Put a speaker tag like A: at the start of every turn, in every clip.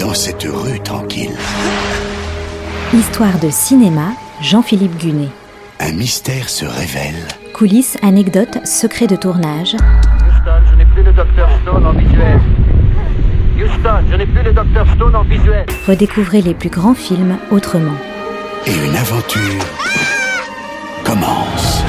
A: dans cette rue tranquille.
B: Histoire de cinéma, Jean-Philippe Gunet.
A: Un mystère se révèle.
B: Coulisses, anecdotes, secrets de tournage.
C: Houston, je n'ai plus le Dr Stone en visuel. Houston, je n'ai plus le Dr Stone en visuel.
B: Redécouvrez les plus grands films autrement.
A: Et une aventure commence.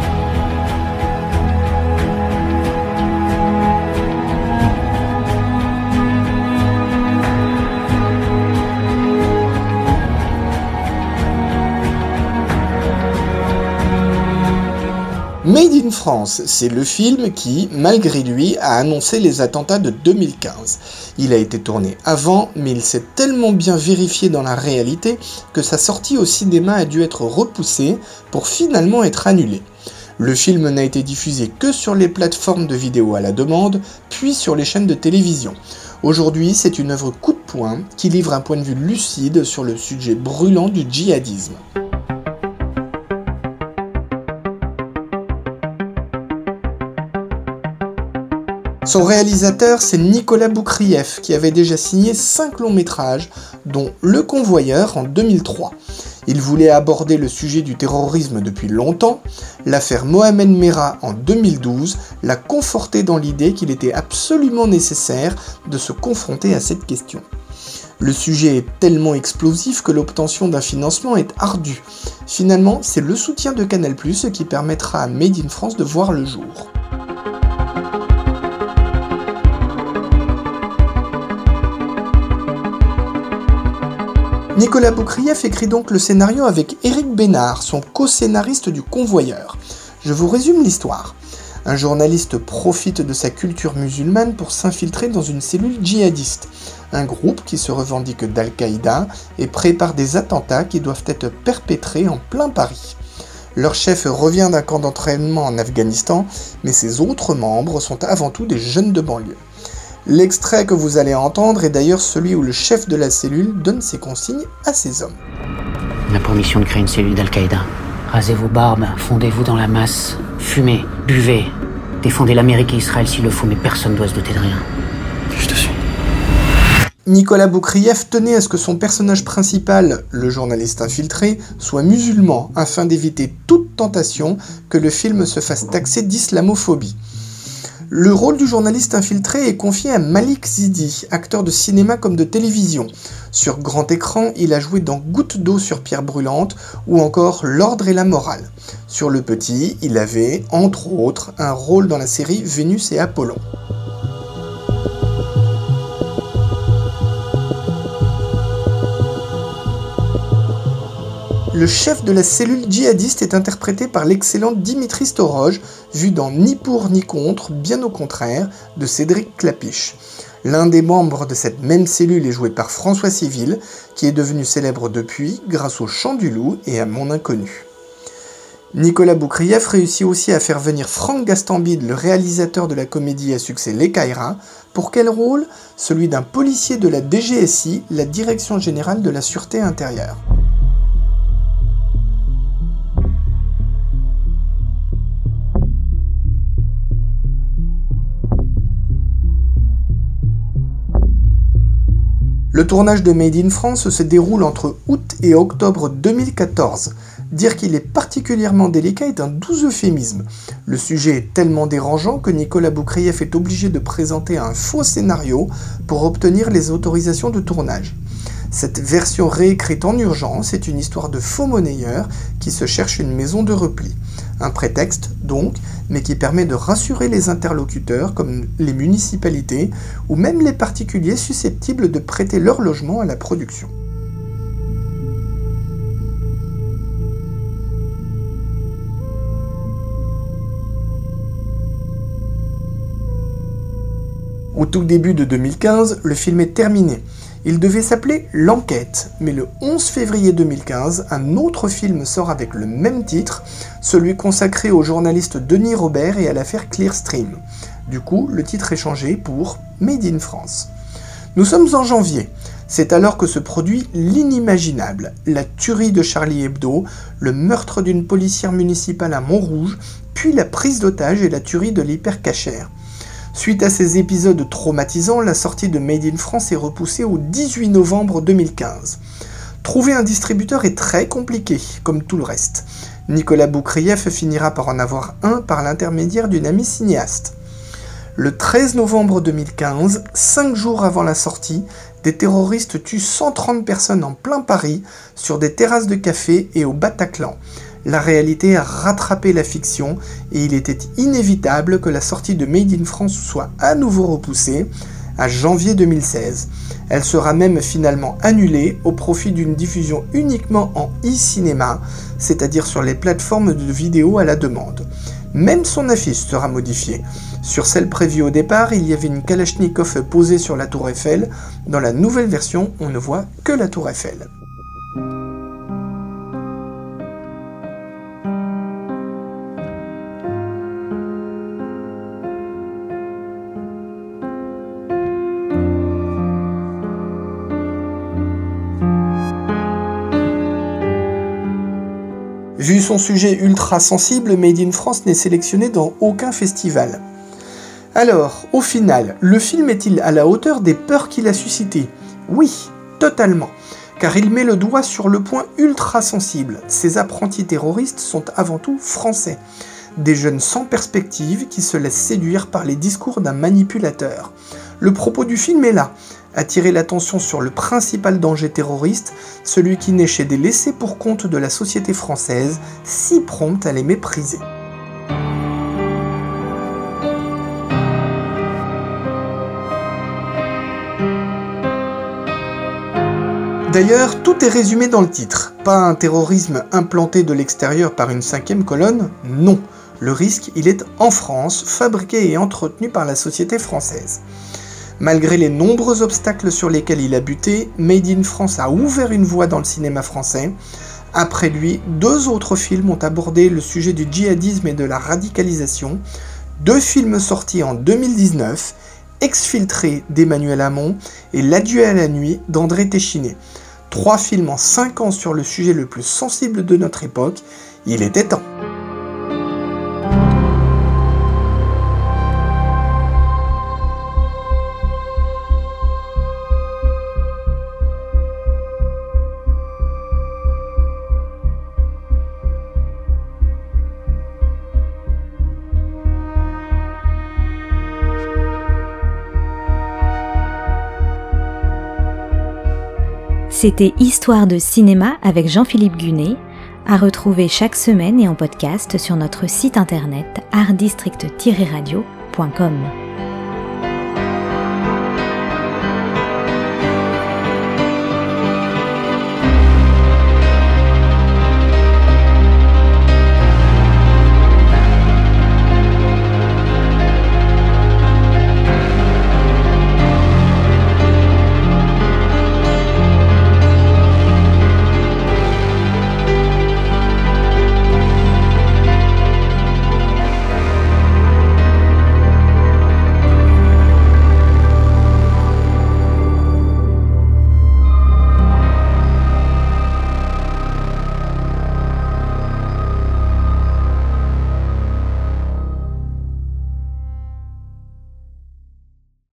D: Made in France, c'est le film qui, malgré lui, a annoncé les attentats de 2015. Il a été tourné avant, mais il s'est tellement bien vérifié dans la réalité que sa sortie au cinéma a dû être repoussée pour finalement être annulée. Le film n'a été diffusé que sur les plateformes de vidéo à la demande, puis sur les chaînes de télévision. Aujourd'hui, c'est une œuvre coup de poing qui livre un point de vue lucide sur le sujet brûlant du djihadisme. Son réalisateur, c'est Nicolas Boukrieff, qui avait déjà signé 5 longs métrages, dont Le Convoyeur en 2003. Il voulait aborder le sujet du terrorisme depuis longtemps. L'affaire Mohamed Merah en 2012 l'a conforté dans l'idée qu'il était absolument nécessaire de se confronter à cette question. Le sujet est tellement explosif que l'obtention d'un financement est ardue. Finalement, c'est le soutien de Canal+ qui permettra à Made in France de voir le jour. Nicolas Boukrieff écrit donc le scénario avec Éric Bénard, son co-scénariste du Convoyeur. Je vous résume l'histoire. Un journaliste profite de sa culture musulmane pour s'infiltrer dans une cellule djihadiste, un groupe qui se revendique d'Al-Qaïda et prépare des attentats qui doivent être perpétrés en plein Paris. Leur chef revient d'un camp d'entraînement en Afghanistan, mais ses autres membres sont avant tout des jeunes de banlieue. L'extrait que vous allez entendre est d'ailleurs celui où le chef de la cellule donne ses consignes à ses hommes.
E: On a pour mission de créer une cellule d'Al-Qaïda. Rasez vos barbes, fondez-vous dans la masse, fumez, buvez, défendez l'Amérique et Israël s'il le faut, mais personne ne doit se douter de rien.
A: Je te suis.
D: Nicolas Boukrieff tenait à ce que son personnage principal, le journaliste infiltré, soit musulman, afin d'éviter toute tentation que le film se fasse taxer d'islamophobie. Le rôle du journaliste infiltré est confié à Malik Zidi, acteur de cinéma comme de télévision. Sur grand écran, il a joué dans Goutte d'eau sur pierre brûlante ou encore L'ordre et la morale. Sur le petit, il avait, entre autres, un rôle dans la série Vénus et Apollon. Le chef de la cellule djihadiste est interprété par l'excellent Dimitri Storoj, vu dans Ni pour ni contre, bien au contraire, de Cédric Klapisch. L'un des membres de cette même cellule est joué par François Civil, qui est devenu célèbre depuis grâce au Chant du Loup et à Mon Inconnu. Nicolas Boukrieff réussit aussi à faire venir Franck Gastambide, le réalisateur de la comédie à succès Les Caïras. Pour quel rôle ? Celui d'un policier de la DGSI, la Direction Générale de la Sûreté Intérieure. Le tournage de Made in France se déroule entre août et octobre 2014. Dire qu'il est particulièrement délicat est un doux euphémisme. Le sujet est tellement dérangeant que Nicolas Boukrieff est obligé de présenter un faux scénario pour obtenir les autorisations de tournage. Cette version réécrite en urgence est une histoire de faux monnayeur qui se cherche une maison de repli. Un prétexte donc, mais qui permet de rassurer les interlocuteurs comme les municipalités ou même les particuliers susceptibles de prêter leur logement à la production. Au tout début de 2015, le film est terminé. Il devait s'appeler L'Enquête, mais le 11 février 2015, un autre film sort avec le même titre, celui consacré au journaliste Denis Robert et à l'affaire Clearstream. Du coup, le titre est changé pour Made in France. Nous sommes en janvier. C'est alors que se produit l'inimaginable, la tuerie de Charlie Hebdo, le meurtre d'une policière municipale à Montrouge, puis la prise d'otage et la tuerie de l'hypercachère. Suite à ces épisodes traumatisants, la sortie de Made in France est repoussée au 18 novembre 2015. Trouver un distributeur est très compliqué, comme tout le reste. Nicolas Boukrieff finira par en avoir un par l'intermédiaire d'une amie cinéaste. Le 13 novembre 2015, 5 jours avant la sortie, des terroristes tuent 130 personnes en plein Paris, sur des terrasses de café et au Bataclan. La réalité a rattrapé la fiction et il était inévitable que la sortie de Made in France soit à nouveau repoussée à janvier 2016. Elle sera même finalement annulée au profit d'une diffusion uniquement en e-cinéma, c'est-à-dire sur les plateformes de vidéo à la demande. Même son affiche sera modifiée. Sur celle prévue au départ, il y avait une Kalachnikov posée sur la Tour Eiffel. Dans la nouvelle version, on ne voit que la Tour Eiffel. Vu son sujet ultra sensible, Made in France n'est sélectionné dans aucun festival. Alors, au final, le film est-il à la hauteur des peurs qu'il a suscitées ? Oui, totalement, car il met le doigt sur le point ultra sensible. Ces apprentis terroristes sont avant tout français. Des jeunes sans perspective qui se laissent séduire par les discours d'un manipulateur. Le propos du film est là, attirer l'attention sur le principal danger terroriste, celui qui naît chez des laissés-pour-compte de la société française, si prompte à les mépriser. D'ailleurs, tout est résumé dans le titre. Pas un terrorisme implanté de l'extérieur par une 5e colonne, non. Le risque, il est en France, fabriqué et entretenu par la société française. Malgré les nombreux obstacles sur lesquels il a buté, Made in France a ouvert une voie dans le cinéma français. Après lui, 2 autres films ont abordé le sujet du djihadisme et de la radicalisation. 2 films sortis en 2019, Exfiltré d'Emmanuel Hamon et L'adieu à la nuit d'André Téchiné. 3 films en 5 ans sur le sujet le plus sensible de notre époque, il était temps.
B: C'était Histoire de cinéma avec Jean-Philippe Gunet, à retrouver chaque semaine et en podcast sur notre site internet artdistrict-radio.com.